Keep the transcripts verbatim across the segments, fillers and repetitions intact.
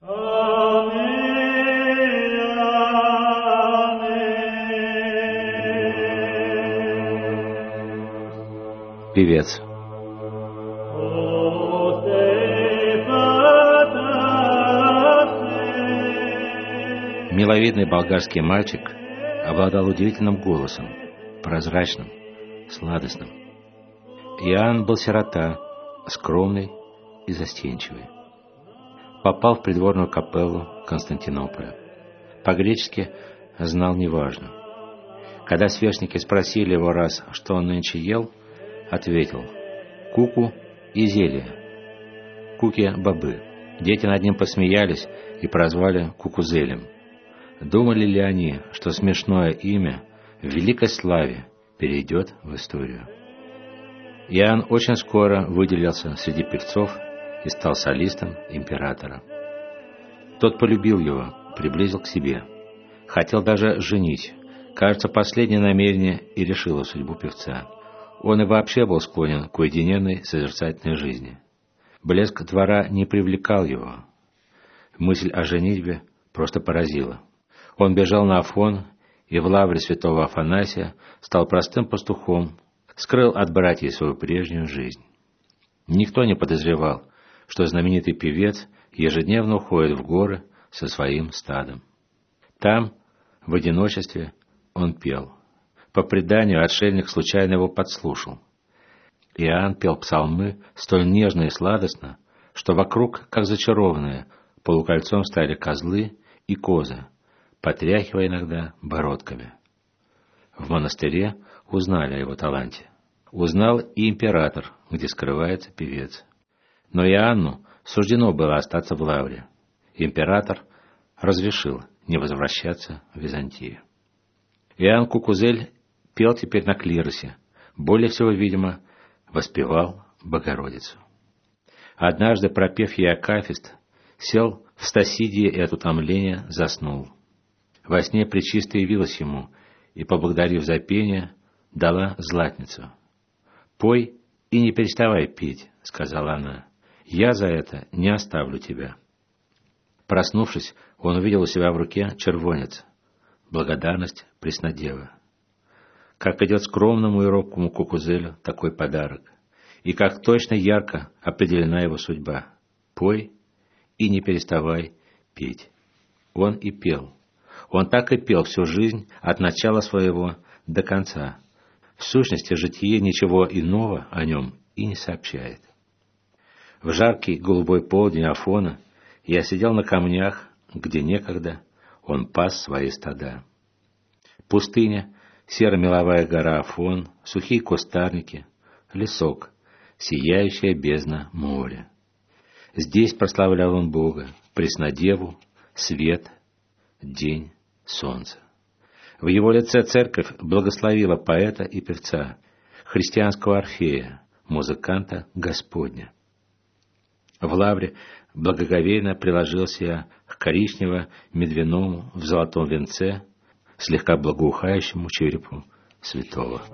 Певец. Миловидный болгарский мальчик обладал удивительным голосом, прозрачным, сладостным. Иоанн был сирота, скромный и застенчивый. Попал в придворную капеллу Константинополя. По-гречески знал неважно. Когда сверстники спросили его раз, что он нынче ел, ответил: куку и зелье. Куки — бобы. Дети над ним посмеялись и прозвали кукузелем. Думали ли они, что смешное имя в великой славе перейдет в историю? Иоанн очень скоро выделился среди певцов и стал солистом императора. Тот полюбил его, приблизил к себе. Хотел даже женить. Кажется, последнее намерение и решило судьбу певца. Он и вообще был склонен к уединенной, созерцательной жизни. Блеск двора не привлекал его. Мысль о женитьбе просто поразила. Он бежал на Афон и в лавре святого Афанасия стал простым пастухом, скрыл от братьев свою прежнюю жизнь. Никто не подозревал, что знаменитый певец ежедневно уходит в горы со своим стадом. Там, в одиночестве, он пел. По преданию, отшельник случайно его подслушал. Иоанн пел псалмы столь нежно и сладостно, что вокруг, как зачарованные, полукольцом стали козлы и козы, потряхивая иногда бородками. В монастыре узнали о его таланте. Узнал и император, где скрывается певец. Но Иоанну суждено было остаться в лавре. Император разрешил не возвращаться в Византию. Иоанн Кукузель пел теперь на клиросе, более всего, видимо, воспевал Богородицу. Однажды, пропев ей акафист, сел в стасидии и от утомления заснул. Во сне Пречистая явилась ему и, поблагодарив за пение, дала златницу. «Пой и не переставай петь», — сказала она, — «я за это не оставлю тебя». Проснувшись, он увидел у себя в руке червонец, благодарность Преснодевы. Как идет скромному и робкому Кукузелю такой подарок, и как точно ярко определена его судьба. Пой и не переставай петь. Он и пел. Он так и пел всю жизнь, от начала своего до конца. В сущности, житие ничего иного о нем и не сообщает. В жаркий голубой полдень Афона я сидел на камнях, где некогда он пас свои стада. Пустыня, серо-меловая гора Афон, сухие кустарники, лесок, сияющая бездна моря. Здесь прославлял он Бога, Преснодеву, свет, день, солнце. В его лице церковь благословила поэта и певца, христианского Орфея, музыканта Господня. В лавре благоговейно приложился я к коричнево-медвяному в золотом венце, слегка благоухающему черепу святого.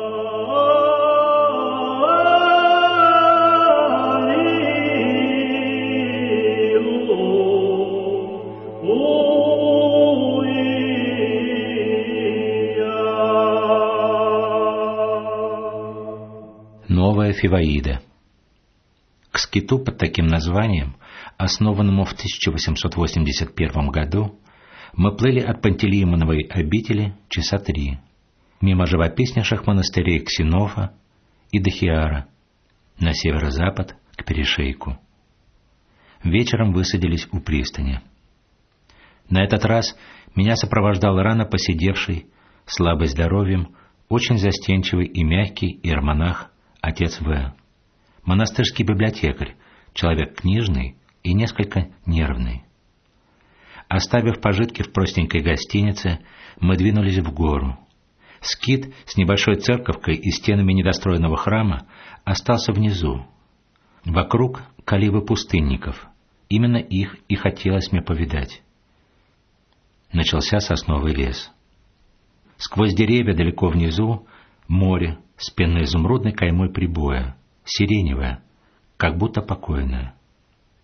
Новая Фиваида. К скиту под таким названием, основанному в тысяча восемьсот восемьдесят первом году, мы плыли от Пантелеимоновой обители часа три, мимо живописнейших монастырей Ксенофа и Дахиара, на северо-запад к перешейку. Вечером высадились у пристани. На этот раз меня сопровождал рано поседевший, слабый здоровьем, очень застенчивый и мягкий иеромонах отец В., монастырский библиотекарь, человек книжный и несколько нервный. Оставив пожитки в простенькой гостинице, мы двинулись в гору. Скит с небольшой церковкой и стенами недостроенного храма остался внизу. Вокруг каливы пустынников. Именно их и хотелось мне повидать. Начался сосновый лес. Сквозь деревья далеко внизу море с пенно-изумрудной каймой прибоя, сиреневое, как будто покойное.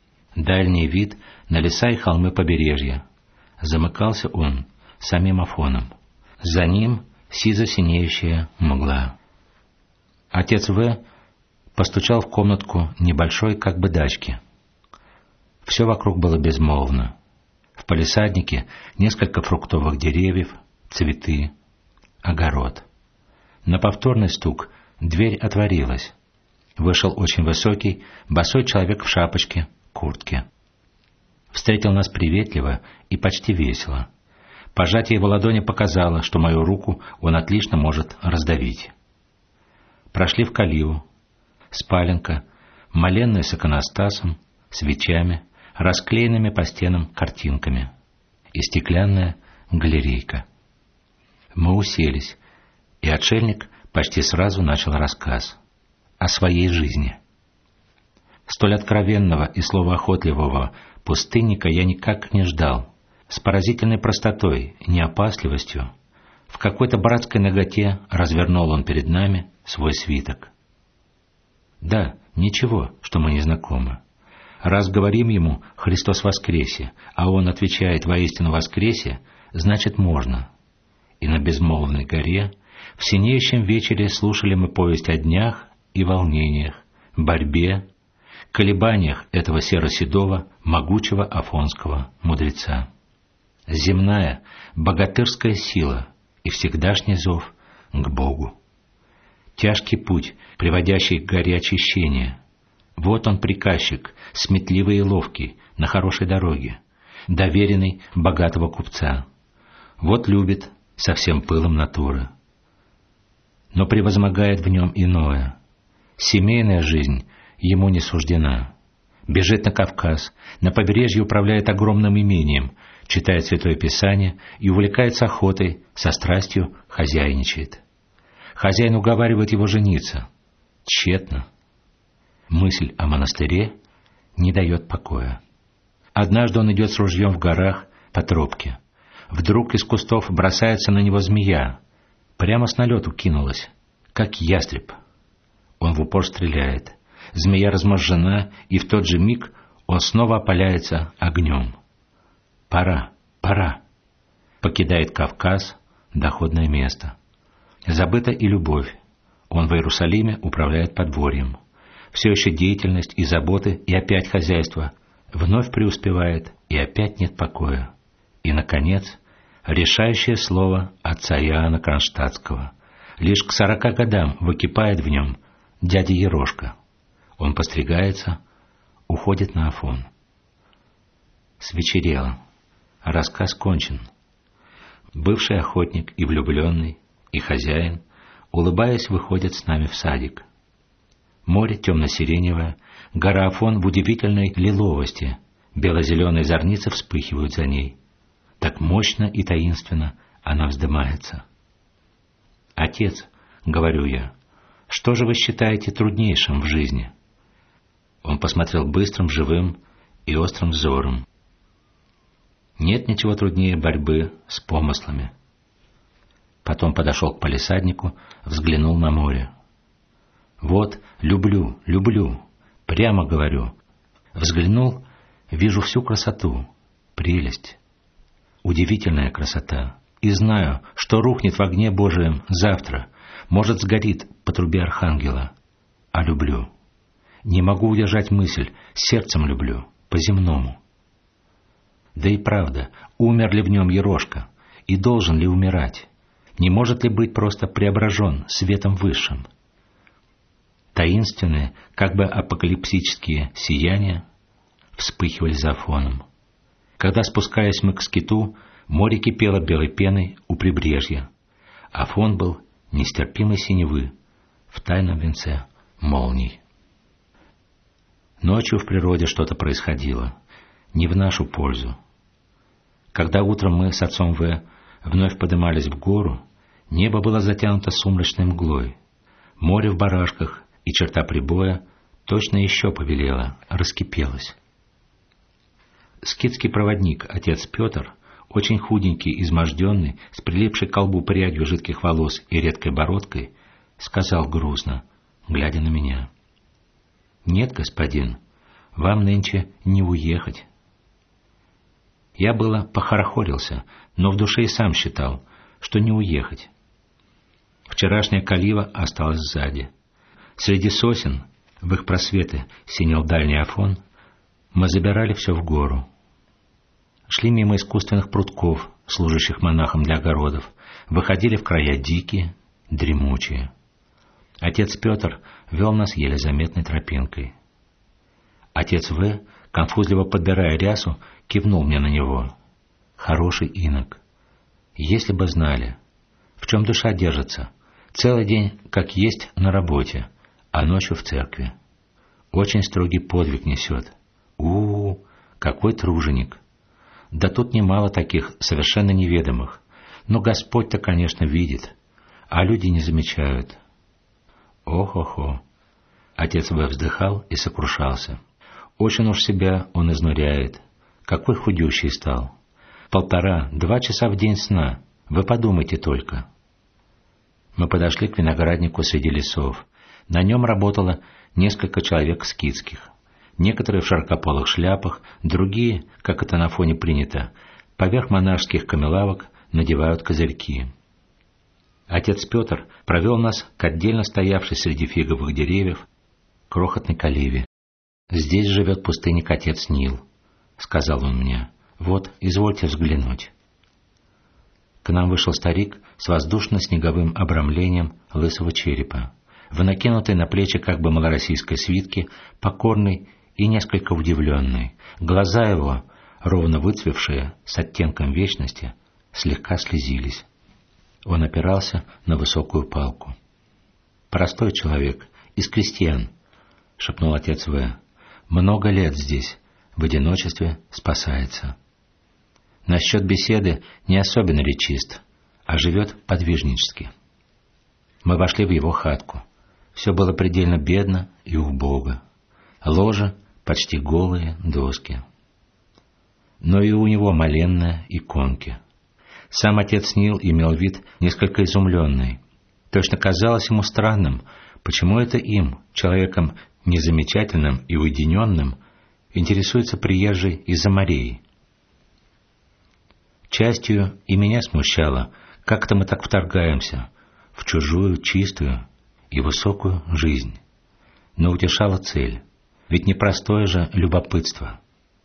дальний вид на леса и холмы побережья. Замыкался он самим Афоном. За ним сизо-синеющая мгла. Отец В. постучал в комнатку небольшой как бы дачки. Все вокруг было безмолвно. В палисаднике несколько фруктовых деревьев, цветы, огород. На повторный стук дверь отворилась. Вышел очень высокий, босой человек в шапочке, куртке. Встретил нас приветливо и почти весело. Пожатие его ладони показало, что мою руку он отлично может раздавить. Прошли в каливу. Спаленка, моленная с иконостасом, свечами, расклеенными по стенам картинками, и стеклянная галерейка. Мы уселись, и отшельник почти сразу начал рассказ о своей жизни. Столь откровенного и словоохотливого пустынника я никак не ждал. С поразительной простотой, неопасливостью, в какой-то братской наготе развернул он перед нами свой свиток. Да, ничего, что мы не знакомы. Раз говорим ему «Христос воскресе», а он отвечает «Воистину воскресе», значит можно. И на безмолвной горе в синеющем вечере слушали мы повесть о днях и волнениях, борьбе, колебаниях этого серо-седого, могучего афонского мудреца. Земная, богатырская сила и всегдашний зов к Богу. Тяжкий путь, приводящий к горе очищения. Вот он приказчик, сметливый и ловкий, на хорошей дороге, доверенный богатого купца. Вот любит со всем пылом натуры. Но превозмогает в нем иное. Семейная жизнь ему не суждена. Бежит на Кавказ, на побережье управляет огромным имением, читает Святое Писание и увлекается охотой, со страстью хозяйничает. Хозяин уговаривает его жениться. Тщетно. Мысль о монастыре не дает покоя. Однажды он идет с ружьем в горах по тропке. Вдруг из кустов бросается на него змея. Прямо с налету кинулась, как ястреб. Он в упор стреляет. Змея разможжена, и в тот же миг он снова опаляется огнем. Пора, пора. Покидает Кавказ, доходное место. Забыта и любовь. Он в Иерусалиме управляет подворьем. Все еще деятельность и заботы, и опять хозяйство. Вновь преуспевает, и опять нет покоя. И, наконец, решающее слово отца Иоанна Кронштадтского. Лишь к сорока годам выкипает в нем дядя Ерошка. Он постригается, уходит на Афон. Свечерело. Рассказ кончен. Бывший охотник и влюбленный, и хозяин, улыбаясь, выходят с нами в садик. Море темно-сиреневое, гора Афон в удивительной лиловости, бело-зеленые зорницы вспыхивают за ней. Так мощно и таинственно она вздымается. «Отец, — говорю я, — что же вы считаете труднейшим в жизни?» Он посмотрел быстрым, живым и острым взором. Нет ничего труднее борьбы с помыслами. Потом подошел к палисаднику, взглянул на море. Вот, люблю, люблю, прямо говорю. Взглянул, вижу всю красоту, прелесть. Удивительная красота. И знаю, что рухнет в огне Божием завтра, может, сгорит по трубе архангела. А люблю. Не могу удержать мысль, сердцем люблю, по-земному. Да и правда, умер ли в нем Ерошка, и должен ли умирать? Не может ли быть просто преображен светом высшим? Таинственные, как бы апокалипсические сияния вспыхивали за Афоном. Когда спускаясь мы к скиту, море кипело белой пеной у прибрежья. Афон был нестерпимой синевы в тайном венце молний. Ночью в природе что-то происходило, не в нашу пользу. Когда утром мы с отцом В. вновь поднимались в гору, небо было затянуто сумрачной мглой. Море в барашках и черта прибоя точно еще повелело, раскипелось. Скитский проводник, отец Петр, очень худенький, изможденный, с прилипшей к колбу прядью жидких волос и редкой бородкой, сказал грустно, глядя на меня: «Нет, господин, вам нынче не уехать». Я было похорохорился, но в душе и сам считал, что не уехать. Вчерашняя калива осталась сзади. Среди сосен, в их просветы синел дальний Афон, мы забирали все в гору. Шли мимо искусственных прутков, служащих монахам для огородов, выходили в края дикие, дремучие. Отец Петр вел нас еле заметной тропинкой. Отец В., конфузливо подбирая рясу, кивнул мне на него. Хороший инок. Если бы знали, в чем душа держится, целый день, как есть, на работе, а ночью в церкви. Очень строгий подвиг несет. У-у-у, какой труженик! Да тут немало таких совершенно неведомых, но Господь-то, конечно, видит, а люди не замечают. Ох-охо! Отец В. вздыхал и сокрушался. Очень уж себя он изнуряет. Какой худющий стал. Полтора-два часа в день сна. Вы подумайте только. Мы подошли к винограднику среди лесов. На нем работало несколько человек скитских. Некоторые в широкополых шляпах, другие, как это на фоне принято, поверх монашеских камелавок надевают козырьки. Отец Петр провел нас к отдельно стоявшей среди фиговых деревьев крохотной каливе. «Здесь живет пустынник отец Нил», — сказал он мне. «Вот, извольте взглянуть». К нам вышел старик с воздушно-снеговым обрамлением лысого черепа, в накинутой на плечи как бы малороссийской свитке, покорный и несколько удивленный. Глаза его, ровно выцвевшие, с оттенком вечности, слегка слезились. Он опирался на высокую палку. «Простой человек, из крестьян», — шепнул отец В. «Много лет здесь, в одиночестве спасается. Насчет беседы не особенно речист, а живет подвижнически». Мы вошли в его хатку. Все было предельно бедно и убого. Ложа, почти голые доски. Но и у него моленная иконки. Сам отец Нил имел вид несколько изумленный. Точно казалось ему странным, почему это им, человеком незамечательным и уединенным, интересуется приезжий из-за морей. Частью и меня смущало, как-то мы так вторгаемся в чужую, чистую и высокую жизнь. Но утешала цель, ведь непростое же любопытство.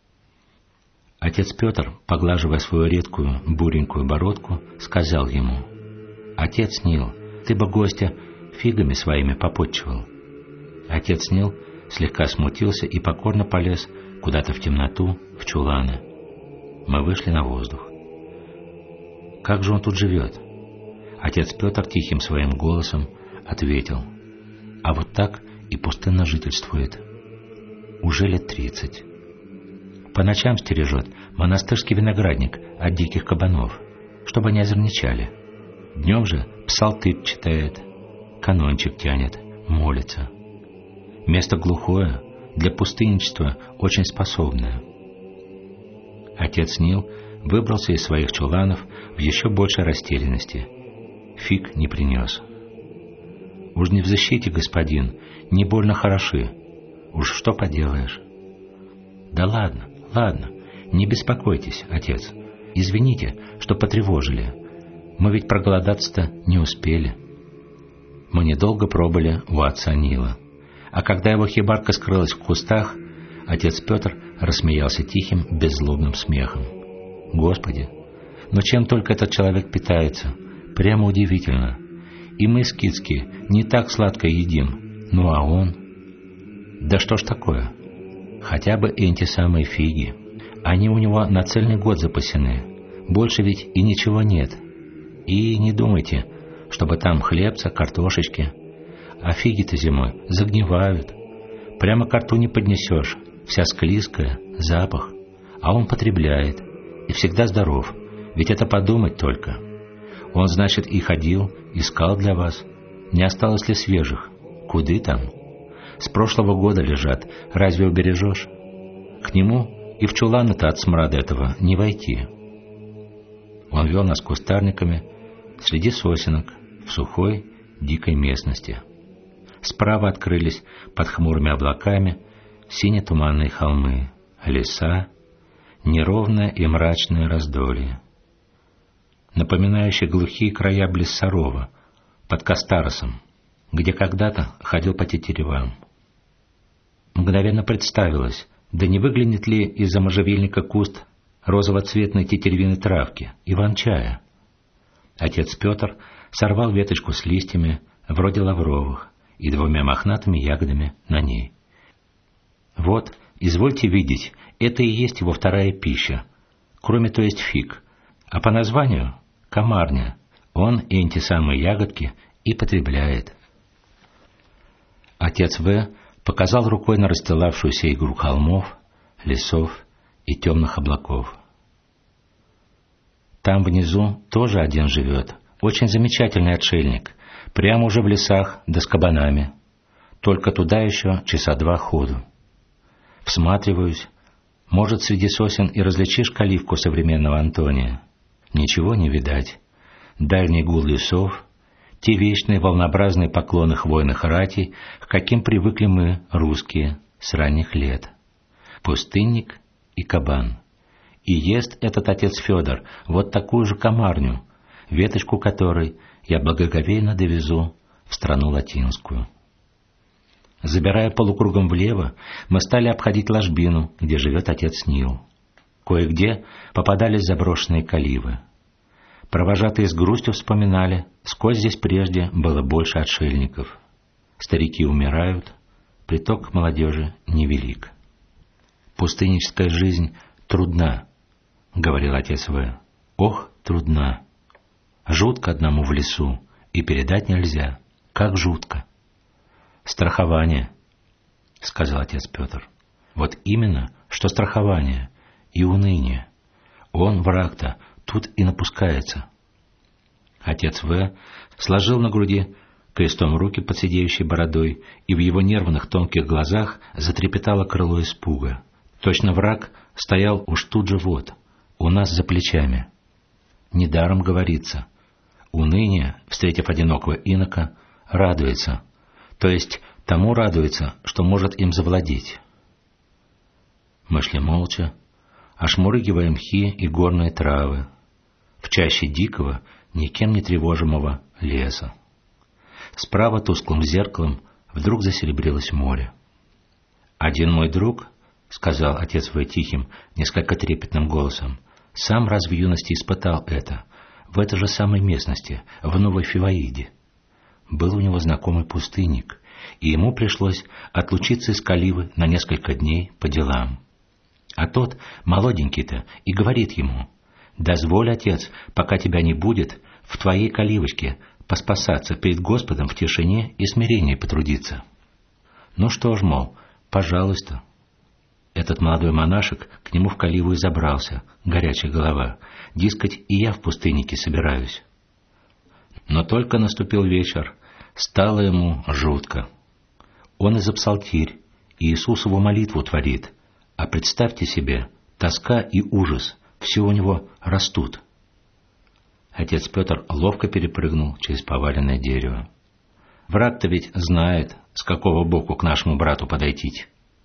Отец Петр, поглаживая свою редкую буренькую бородку, сказал ему: «Отец Нил, ты бы гостя фигами своими попотчевал». Отец Нил слегка смутился и покорно полез куда-то в темноту, в чуланы. Мы вышли на воздух. Как же он тут живет? Отец Петр тихим своим голосом ответил: «А вот так и пустынно жительствует. Уже лет тридцать. По ночам стережет монастырский виноградник от диких кабанов, чтобы они озорничали. Днем же псалтырь читает, канончик тянет, молится. Место глухое, для пустынничества очень способное». Отец Нил выбрался из своих чуланов в еще большей растерянности. Фиг не принес. «Уж не в защите, господин, не больно хороши. Уж что поделаешь?» «Да ладно, ладно, не беспокойтесь, отец. Извините, что потревожили. Мы ведь проголодаться-то не успели». Мы недолго пробыли у отца Нила. А когда его хибарка скрылась в кустах, отец Петр рассмеялся тихим, беззлобным смехом. «Господи, но чем только этот человек питается? Прямо удивительно. И мы, скитские, не так сладко едим. Ну а он? Да что ж такое? Хотя бы эти самые фиги. Они у него на цельный год запасены. Больше ведь и ничего нет. И не думайте, чтобы там хлебца, картошечки. А фиги-то зимой загнивают. Прямо ко рту не поднесешь. Вся склизкая, запах. А он потребляет. И всегда здоров. Ведь это подумать только. Он, значит, и ходил, искал для вас. Не осталось ли свежих? Куды там? С прошлого года лежат. Разве убережешь? К нему и в чуланы-то от смрада этого не войти». Он вел нас кустарниками среди сосенок в сухой, дикой местности. Справа открылись под хмурыми облаками сине-туманные холмы, леса, неровное и мрачное раздолье, напоминающее глухие края близ Сарова, под Кастаросом, где когда-то ходил по тетеревам. Мгновенно представилось, да не выглянет ли из-за можжевельника куст розово-цветной тетеревиной травки, иван-чая. Отец Петр сорвал веточку с листьями, вроде лавровых, и двумя мохнатыми ягодами на ней. Вот, извольте видеть, это и есть его вторая пища, кроме то есть фиг, а по названию — комарня, он и эти самые ягодки и потребляет. Отец В. показал рукой на расстилавшуюся игру холмов, лесов и темных облаков. Там внизу тоже один живет, очень замечательный отшельник, прямо уже в лесах да с кабанами, только туда еще часа два ходу. Всматриваюсь, может, среди сосен и различишь каливку современного Антония. Ничего не видать. Дальний гул лесов, те вечные волнообразные поклоны хвойных ратей, к каким привыкли мы, русские, с ранних лет. Пустынник и кабан. И ест этот отец Федор вот такую же комарню, веточку которой я благоговейно довезу в страну латинскую. Забирая полукругом влево, мы стали обходить ложбину, где живет отец Нил. Кое-где попадались заброшенные каливы. Провожатые с грустью вспоминали, сколь здесь прежде было больше отшельников. Старики умирают, приток молодежи невелик. Пустынническая жизнь трудна, — говорил отец В. Ох, трудна. Жутко одному в лесу, и передать нельзя. Как жутко. Страхование, — сказал отец Петр. Вот именно, что страхование и уныние. Он, враг-то, тут и напускается. Отец В. сложил на груди крестом руки под сидеющей бородой, и в его нервных тонких глазах затрепетало крыло испуга. Точно враг стоял уж тут же вот, у нас за плечами. Недаром говорится, уныние, встретив одинокого инока, радуется, то есть тому радуется, что может им завладеть. Мы шли молча, ошмурыгивая мхи и горные травы, в чаще дикого, никем не тревожимого леса. Справа тусклым зеркалом вдруг засеребрилось море. «Один мой друг, — сказал отец В. тихим, несколько трепетным голосом, — сам раз в юности испытал это, в этой же самой местности, в Новой Фиваиде. Был у него знакомый пустынник, и ему пришлось отлучиться из Каливы на несколько дней по делам. А тот, молоденький-то, и говорит ему: «Дозволь, отец, пока тебя не будет, в твоей Каливочке поспасаться перед Господом в тишине и смирении потрудиться». Ну что ж, мол, пожалуйста. Этот молодой монашек к нему в Каливу и забрался, горячая голова, дескать, и я в пустыннике собираюсь. Но только наступил вечер, стало ему жутко. Он и за псалтирь, и Иисусову молитву творит, а представьте себе, тоска и ужас, все у него растут. Отец Петр ловко перепрыгнул через поваленное дерево. Враг-то ведь знает, с какого боку к нашему брату подойти.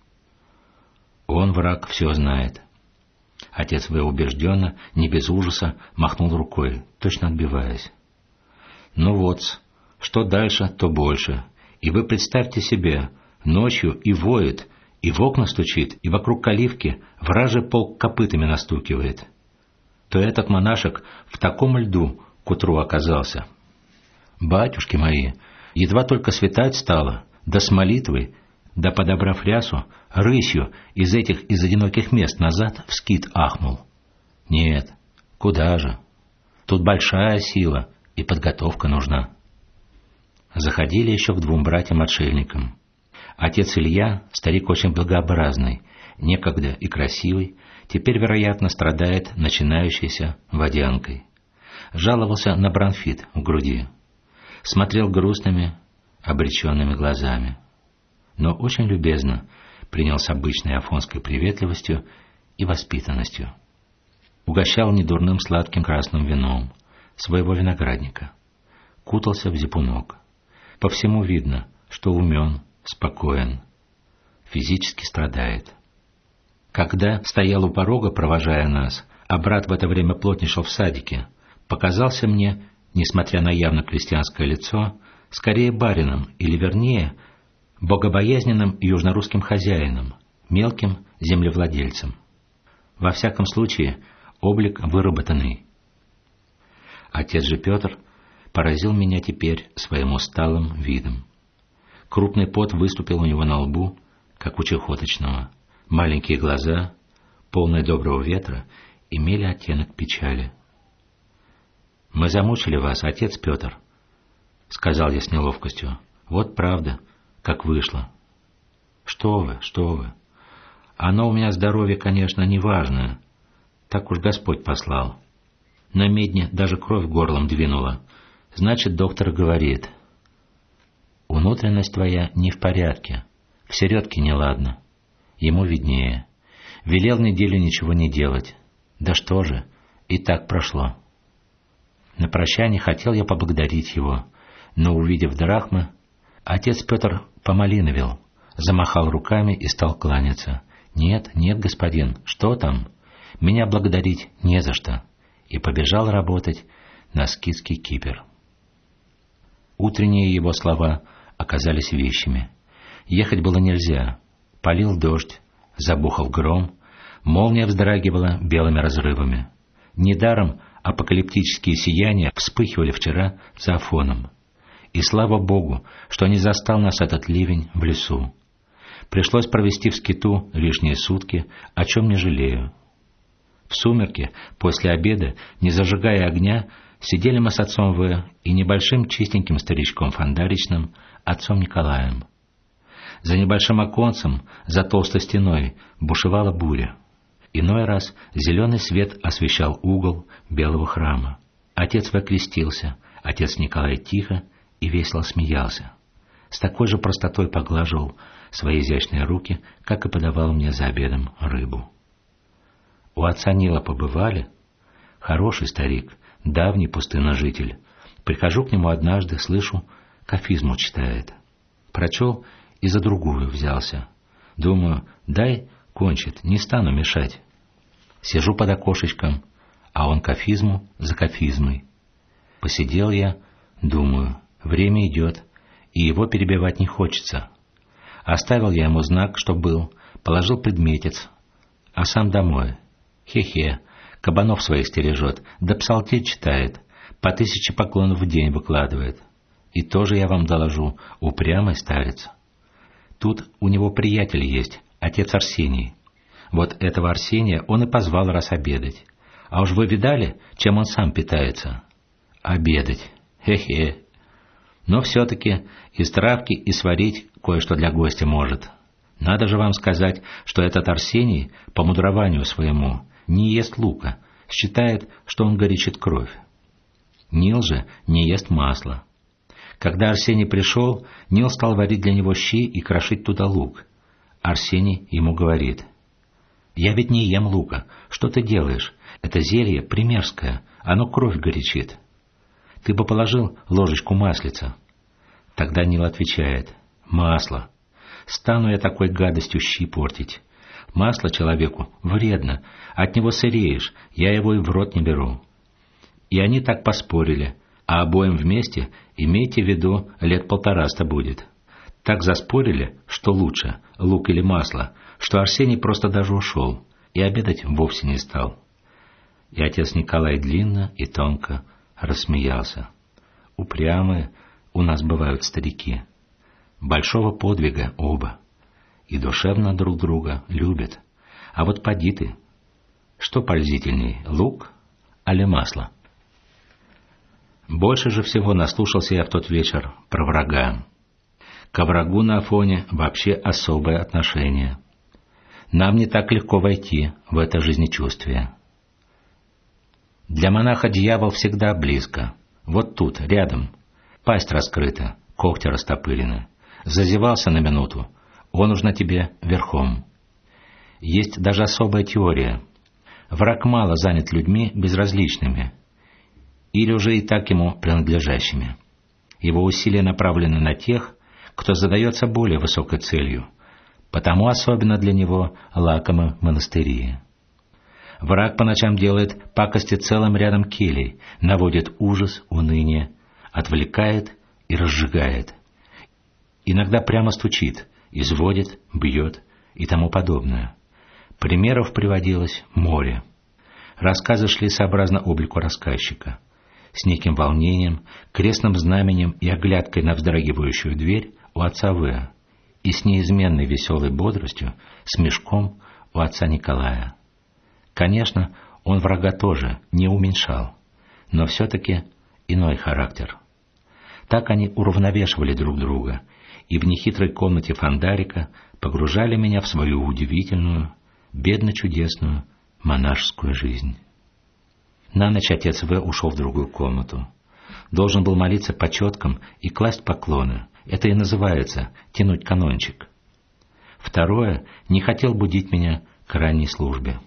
Он, враг, все знает. Отец В. убежденно, не без ужаса, махнул рукой, точно отбиваясь. Ну вот, что дальше, то больше. И вы представьте себе, ночью и воет, и в окна стучит, и вокруг каливки вражий полк копытами настукивает. То этот монашек в таком льду к утру оказался. Батюшки мои, едва только светать стало, да с молитвой, да, подобрав рясу, рысью из этих из одиноких мест назад вскид ахнул. Нет, куда же? Тут большая сила и подготовка нужна. Заходили еще к двум братьям-отшельникам. Отец Илья, старик очень благообразный, некогда и красивый, теперь, вероятно, страдает начинающейся водянкой. Жаловался на бронхит в груди. Смотрел грустными, обреченными глазами. Но очень любезно принял с обычной афонской приветливостью и воспитанностью. Угощал недурным сладким красным вином своего виноградника. Кутался в зипунок. По всему видно, что умен, спокоен. физически страдает. Когда стоял у порога, провожая нас, а брат в это время плотничал в садике, показался мне, несмотря на явно крестьянское лицо, скорее барином, или вернее, богобоязненным южнорусским хозяином, мелким землевладельцем. Во всяком случае, облик выработанный. Отец же Петр поразил меня теперь своим усталым видом. Крупный пот выступил у него на лбу, как у чехоточного. Маленькие глаза, полные доброго ветра, имели оттенок печали. «Мы замучили вас, отец Петр», — сказал я с неловкостью. «Вот правда, как вышло». «Что вы, что вы. Оно у меня здоровье, конечно, неважное. Так уж Господь послал. На медне даже кровь горлом двинула. Значит, доктор говорит: внутренность твоя не в порядке, в середке неладно. Ему виднее. Велел неделю ничего не делать. Да что же, и так прошло». На прощание хотел я поблагодарить его, но, увидев драхмы, отец Петр помалиновел, замахал руками и стал кланяться. «Нет, нет, господин, что там? Меня благодарить не за что», и побежал работать на скитский кипер. Утренние его слова оказались вещими. Ехать было нельзя. Полил дождь, забухал гром, молния вздрагивала белыми разрывами. Недаром апокалиптические сияния вспыхивали вчера за Афоном. И слава Богу, что не застал нас этот ливень в лесу. Пришлось провести в скиту лишние сутки, о чем не жалею. В сумерки, после обеда, не зажигая огня, сидели мы с отцом В. и небольшим чистеньким старичком фондаричным, отцом Николаем. За небольшим оконцем, за толстой стеной, бушевала буря. Иной раз зеленый свет освещал угол белого храма. Отец В. крестился, отец Николай тихо и весело смеялся. С такой же простотой поглаживал свои изящные руки, как и подавал мне за обедом рыбу. У отца Нила побывали? Хороший старик, давний пустынножитель. Прихожу к нему однажды, слышу, кафизму читает. Прочел и за другую взялся. Думаю, дай кончит, не стану мешать. Сижу под окошечком, а он кафизму за кафизмой. Посидел я, думаю, время идет, и его перебивать не хочется. Оставил я ему знак, что был, положил предметец, а сам домой. Хе-хе, кабанов своих стережет, да псалтирь читает, по тысяче поклонов в день выкладывает. И тоже я вам доложу, упрямый старец. Тут у него приятель есть, отец Арсений. Вот этого Арсения он и позвал раз обедать. А уж вы видали, чем он сам питается? Обедать, хе-хе. Но все-таки из травки и сварить кое-что для гостя может. Надо же вам сказать, что этот Арсений, по мудрованию своему, не ест лука, считает, что он горячит кровь. Нил же не ест масла. Когда Арсений пришел, Нил стал варить для него щи и крошить туда лук. Арсений ему говорит: «Я ведь не ем лука. Что ты делаешь? Это зелье примерское, оно кровь горячит. Ты бы положил ложечку маслица». Тогда Нил отвечает: «Масло. Стану я такой гадостью щи портить. Масло человеку вредно, от него сыреешь, я его и в рот не беру». И они так поспорили, а обоим вместе, имейте в виду, лет полтораста будет. Так заспорили, что лучше, лук или масло, что Арсений просто даже ушел и обедать вовсе не стал. И отец Николай длинно и тонко рассмеялся. Упрямые у нас бывают старики. Большого подвига оба. И душевно друг друга любят. А вот поди ты, что пользительней, лук али масло? Больше же всего наслушался я в тот вечер про врага. Ко врагу на Афоне вообще особое отношение. Нам не так легко войти в это жизнечувствие. Для монаха дьявол всегда близко. Вот тут, рядом. Пасть раскрыта, когти растопырены. Зазевался на минуту, он уж на тебе верхом. Есть даже особая теория. Враг мало занят людьми безразличными, или уже и так ему принадлежащими. Его усилия направлены на тех, кто задается более высокой целью — потому особенно для него лакомы монастыри. Враг по ночам делает пакости целым рядом келей, наводит ужас, уныние, отвлекает и разжигает. Иногда прямо стучит, изводит, бьет и тому подобное. Примеров приводилось море. Рассказы шли сообразно облику рассказчика. С неким волнением, крестным знаменем и оглядкой на вздрагивающую дверь у отца В. и с неизменной веселой бодростью, с мешком у отца Николая. Конечно, он врага тоже не уменьшал, но все-таки иной характер. Так они уравновешивали друг друга и в нехитрой комнате фондарика погружали меня в свою удивительную, бедно-чудесную монашескую жизнь. На ночь отец В. ушел в другую комнату. Должен был молиться по четкам и класть поклоны. Это и называется тянуть канончик. Второе, не хотел будить меня к ранней службе.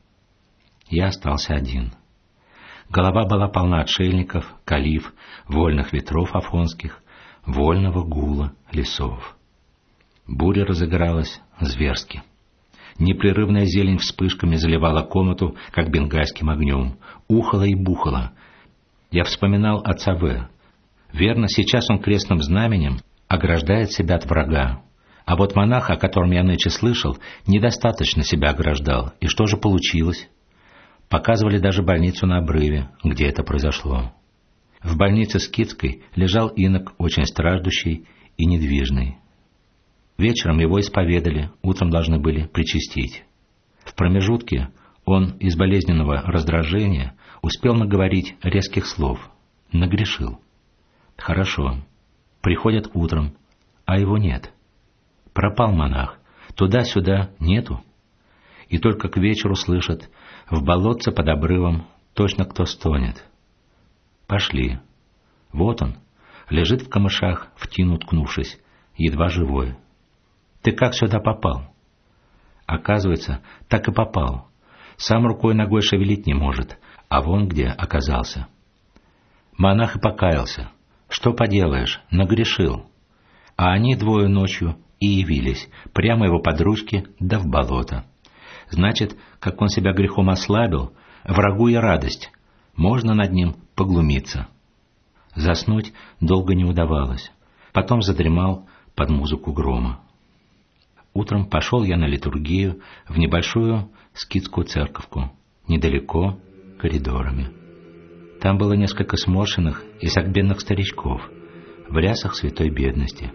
Я остался один. Голова была полна отшельников, калиф, вольных ветров афонских, вольного гула лесов. Буря разыгралась зверски. Непрерывная зелень вспышками заливала комнату, как бенгальским огнем, ухала и бухала. Я вспоминал отца В. Верно, сейчас он крестным знаменем ограждает себя от врага. А вот монах, о котором я нынче слышал, недостаточно себя ограждал. И что же получилось? Показывали даже больницу на обрыве, где это произошло. В больнице Скитской лежал инок, очень страждущий и недвижный. Вечером его исповедали, утром должны были причастить. В промежутке он из болезненного раздражения успел наговорить резких слов, нагрешил. Хорошо, приходят утром, а его нет. Пропал монах, туда-сюда нету. И только к вечеру слышат: в болотце под обрывом точно кто стонет. Пошли. Вот он, лежит в камышах, в тину уткнувшись, едва живой. Ты как сюда попал? Оказывается, так и попал. Сам рукой-ногой шевелить не может, а вон где оказался. Монах и покаялся. Что поделаешь, нагрешил. А они двое ночью и явились, прямо его под ручки да в болото. Значит, как он себя грехом ослабил, врагу и радость, можно над ним поглумиться. Заснуть долго не удавалось, потом задремал под музыку грома. Утром пошел я на литургию в небольшую скитскую церковку, недалеко, коридорами. Там было несколько сморщенных и согбенных старичков в рясах святой бедности.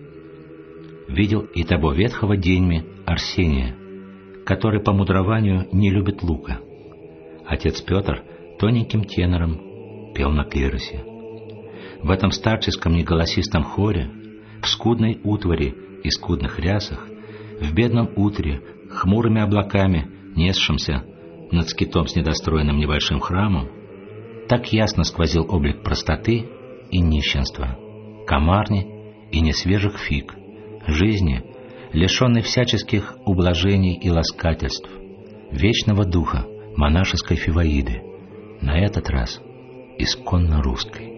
Видел и того ветхого деньми Арсения, который по мудрованию не любит лука. Отец Петр тоненьким тенором пел на клиросе. В этом старческом неголосистом хоре, в скудной утвари и скудных рясах, в бедном утре, хмурыми облаками, несшимся над скитом с недостроенным небольшим храмом, так ясно сквозил облик простоты и нищенства, комарни и несвежих фиг, жизни, лишенной всяческих ублажений и ласкательств, вечного духа монашеской Фиваиды, на этот раз исконно русской.